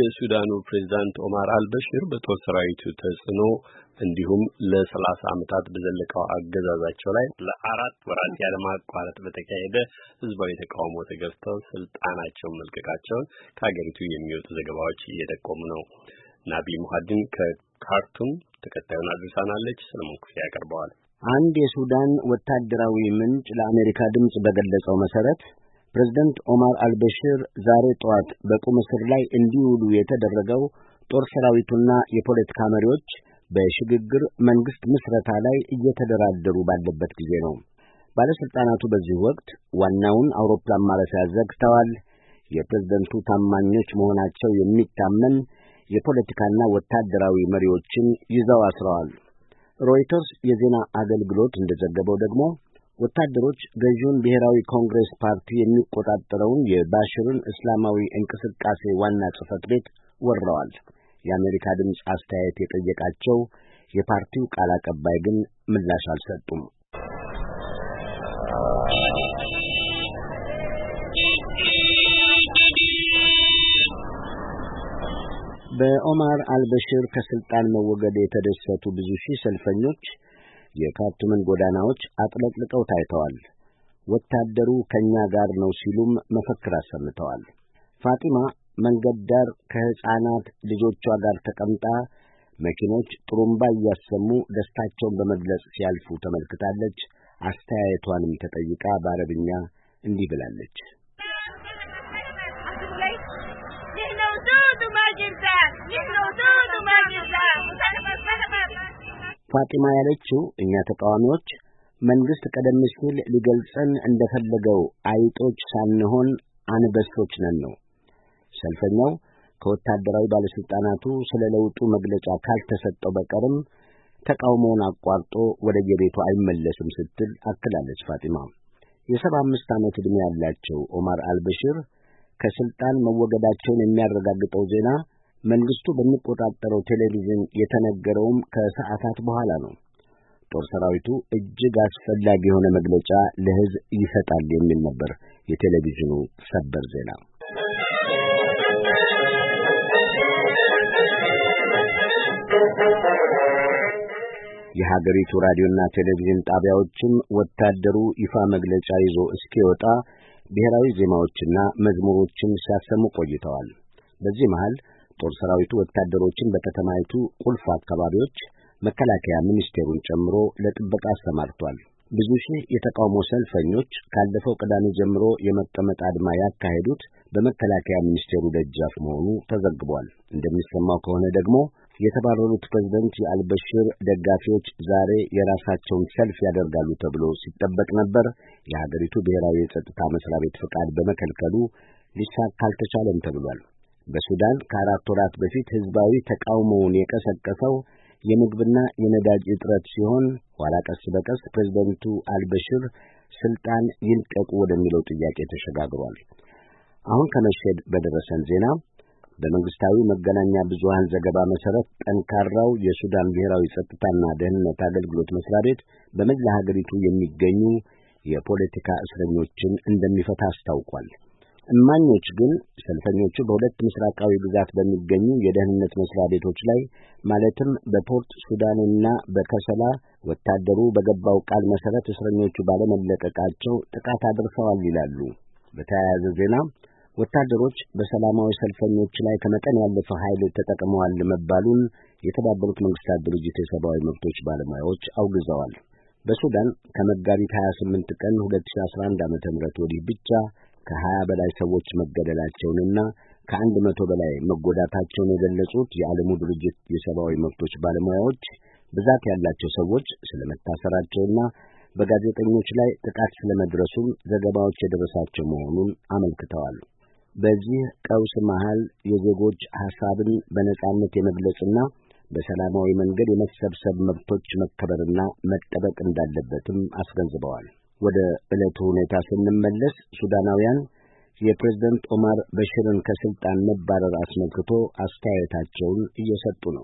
የሱዳኑ ፕሬዝዳንት ኦማር አልበሽር በጦር ሰራዊቱ ተጽዕኖ እንዲሁም ለ30 ዓመታት በዘለቀው አገዛዛቸው ላይ ለ4 ወራት ያለማቋረጥ በተካሄደ ህዝባዊ ተቃውሞ ተገፍተው ስልጣናቸውን መልቀቃቸውን ከሀገሪቱ የሚወጡ ዘገባዎች እየጠቆሙ ነው። ናቢ ሙሐዲን ከካርቱም ተከታዩን አድርሳናለች። ሰለሞን ክፍሌ ያቀርበዋል። አንድ የሱዳን ወታደራዊ ምንጭ ለአሜሪካ ድምጽ በገለጸው መሰረት ፕሬዝዳንት ኦማር አልበሽር ዛሬ ጠዋት በቁም እስር ላይ እንዲውሉ የተደረገው ጦር ሰራዊቱና የፖለቲካ መሪዎች በሽግግር መንግስት ምስረታ ላይ እየተደራደሩ ባለበት ጊዜ ነው። ባለስልጣናቱ በዚህ ወቅት ዋናውን አውሮፕላን ማረፊያ ዘግተዋል። የፕሬዝዳንቱ ታማኞች መሆናቸው የሚታመን የፖለቲካና ወታደራዊ መሪዎችን ይዘው አስረዋል። ሮይተርስ የዜና አገልግሎት እንደዘገበው ደግሞ ወታደሮች ገዢውን ብሔራዊ ኮንግሬስ ፓርቲ የሚቆጣጠረውን የባሽርን እስላማዊ እንቅስቃሴ ዋና ጽሕፈት ቤት ወርረዋል። የአሜሪካ ድምፅ አስተያየት የጠየቃቸው የፓርቲው ቃል አቀባይ ግን ምላሽ አልሰጡም። በኦማር አልበሽር ከስልጣን መወገድ የተደሰቱ ብዙ ሺህ ሰልፈኞች የካርቱምን ጎዳናዎች አጥለቅልቀው ታይተዋል። ወታደሩ ከኛ ጋር ነው ሲሉም መፈክር አሰምተዋል። ፋጢማ መንገድ ዳር ከሕፃናት ልጆቿ ጋር ተቀምጣ መኪኖች ጥሩምባ እያሰሙ ደስታቸውን በመግለጽ ሲያልፉ ተመልክታለች። አስተያየቷንም ተጠይቃ በአረብኛ እንዲህ ብላለች። ፋጢማ ያለችው እኛ ተቃዋሚዎች መንግስት ቀደም ሲል ሊገልጸን እንደፈለገው አይጦች ሳንሆን አንበሶች ነን ነው። ሰልፈኛው ከወታደራዊ ባለስልጣናቱ ስለ ለውጡ መግለጫ ካልተሰጠው በቀርም ተቃውሞውን አቋርጦ ወደ የቤቱ አይመለስም ስትል አክላለች። ፋጢማ የ75 ዓመት ዕድሜ ያላቸው ኦማር አልበሽር ከስልጣን መወገዳቸውን የሚያረጋግጠው ዜና መንግስቱ በሚቆጣጠረው ቴሌቪዥን የተነገረውም ከሰዓታት በኋላ ነው። ጦር ሰራዊቱ እጅግ አስፈላጊ የሆነ መግለጫ ለሕዝብ ይሰጣል የሚል ነበር የቴሌቪዥኑ ሰበር ዜና። የሀገሪቱ ራዲዮና ቴሌቪዥን ጣቢያዎችም ወታደሩ ይፋ መግለጫ ይዞ እስኪወጣ ብሔራዊ ዜማዎችና መዝሙሮችን ሲያሰሙ ቆይተዋል። በዚህ መሃል ጦር ሰራዊቱ ወታደሮችን በከተማይቱ ቁልፍ አካባቢዎች መከላከያ ሚኒስቴሩን ጨምሮ ለጥበቃ አሰማርቷል። ብዙ ሺህ የተቃውሞ ሰልፈኞች ካለፈው ቅዳሜ ጀምሮ የመቀመጥ አድማ ያካሄዱት በመከላከያ ሚኒስቴሩ ደጃፍ መሆኑ ተዘግቧል። እንደሚሰማው ከሆነ ደግሞ የተባረሩት ፕሬዝዳንት የአልበሽር ደጋፊዎች ዛሬ የራሳቸውን ሰልፍ ያደርጋሉ ተብሎ ሲጠበቅ ነበር። የሀገሪቱ ብሔራዊ የጸጥታ መስሪያ ቤት ፍቃድ በመከልከሉ ሊሳካ አልተቻለም ተብሏል። በሱዳን ከ4 ወራት በፊት ህዝባዊ ተቃውሞውን የቀሰቀሰው የምግብና የነዳጅ እጥረት ሲሆን ኋላ ቀስ በቀስ ፕሬዝዳንቱ አልበሽር ስልጣን ይልቀቁ ወደሚለው ጥያቄ ተሸጋግሯል። አሁን ከመሸድ በደረሰን ዜና በመንግስታዊ መገናኛ ብዙሃን ዘገባ መሰረት ጠንካራው የሱዳን ብሔራዊ ጸጥታና ደህንነት አገልግሎት መስሪያ ቤት በመላ ሀገሪቱ የሚገኙ የፖለቲካ እስረኞችን እንደሚፈታ አስታውቋል። እማኞች ግን ሰልፈኞቹ በሁለት ምስራቃዊ ግዛት በሚገኙ የደህንነት መስሪያ ቤቶች ላይ ማለትም በፖርት ሱዳንና በከሰላ ወታደሩ በገባው ቃል መሰረት እስረኞቹ ባለመለቀቃቸው ጥቃት አድርሰዋል ይላሉ። በተያያዘ ዜና ወታደሮች በሰላማዊ ሰልፈኞች ላይ ከመጠን ያለፈ ኃይል ተጠቅመዋል መባሉን የተባበሩት መንግስታት ድርጅት የሰብአዊ መብቶች ባለሙያዎች አውግዘዋል። በሱዳን ከመጋቢት 28 ቀን 2011 ዓ.ም ወዲህ ብቻ ከ20 በላይ ሰዎች መገደላቸውንና ከ100 በላይ መጎዳታቸውን የገለጹት የዓለሙ ድርጅት የሰብአዊ መብቶች ባለሙያዎች ብዛት ያላቸው ሰዎች ስለመታሰራቸውና በጋዜጠኞች ላይ ጥቃት ስለመድረሱም ዘገባዎች የደረሳቸው መሆኑን አመልክተዋል። በዚህ ቀውስ መሃል የዜጎች ሐሳብን በነጻነት የመግለጽና በሰላማዊ መንገድ የመሰብሰብ መብቶች መከበርና መጠበቅ እንዳለበትም አስገንዝበዋል። ወደ ዕለቱ ሁኔታ ስንመለስ ሱዳናውያን የፕሬዝዳንት ኦማር በሽርን ከስልጣን መባረር አስመልክቶ አስተያየታቸውን እየሰጡ ነው።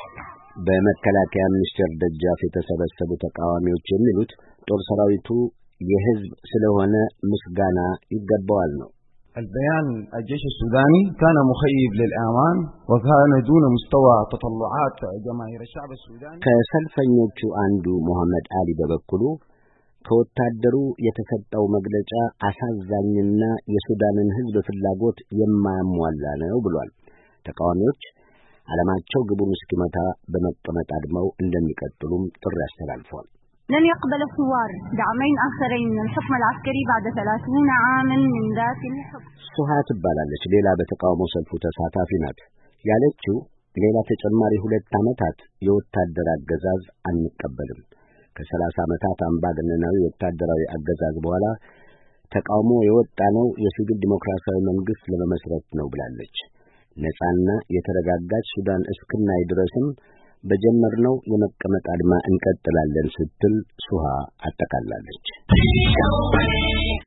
በመከላከያ ሚኒስቴር ደጃፍ የተሰበሰቡ ተቃዋሚዎች የሚሉት ጦር ሰራዊቱ የህዝብ ስለሆነ ምስጋና ይገባዋል ነው። البيان الجيش السوداني كان مخيب للآمان وكان دون مستوى تطلعات جماهير الشعب السوداني ከሰልፈኞቹ አንዱ መሐመድ አሊ በበኩሉ ከወታደሩ የተሰጠው መግለጫ አሳዛኝና የሱዳንን ህዝብ ፍላጎት የማያሟላ ነው ብሏል። ተቃዋሚዎች ዓላማቸው ግቡን እስኪመታ በመቀመጥ አድመው እንደሚቀጥሉም ጥሪ አስተላልፈዋል። لن يقبل الثوار دعمين آخرين من الحكم العسكري بعد 30 عاما من ذات الحكم ሱሃ ትባላለች። ሌላ በተቃውሞ ሰልፉ ተሳታፊ ናት። ያለችው ሌላ ተጨማሪ 2 ዓመታት የወታደር አገዛዝ አንቀበልም። ከ30 ዓመታት አምባገነናዊ ወታደራዊ አገዛዝ በኋላ ተቃውሞ የወጣነው የሲቪል ዲሞክራሲያዊ መንግስት ለመመስረት ነው ብላለች። ነፃና የተረጋጋች ሱዳን እስክናይ ድረስም በጀመርነው የመቀመጥ አድማ እንቀጥላለን ስትል ሱሃ አጠቃላለች።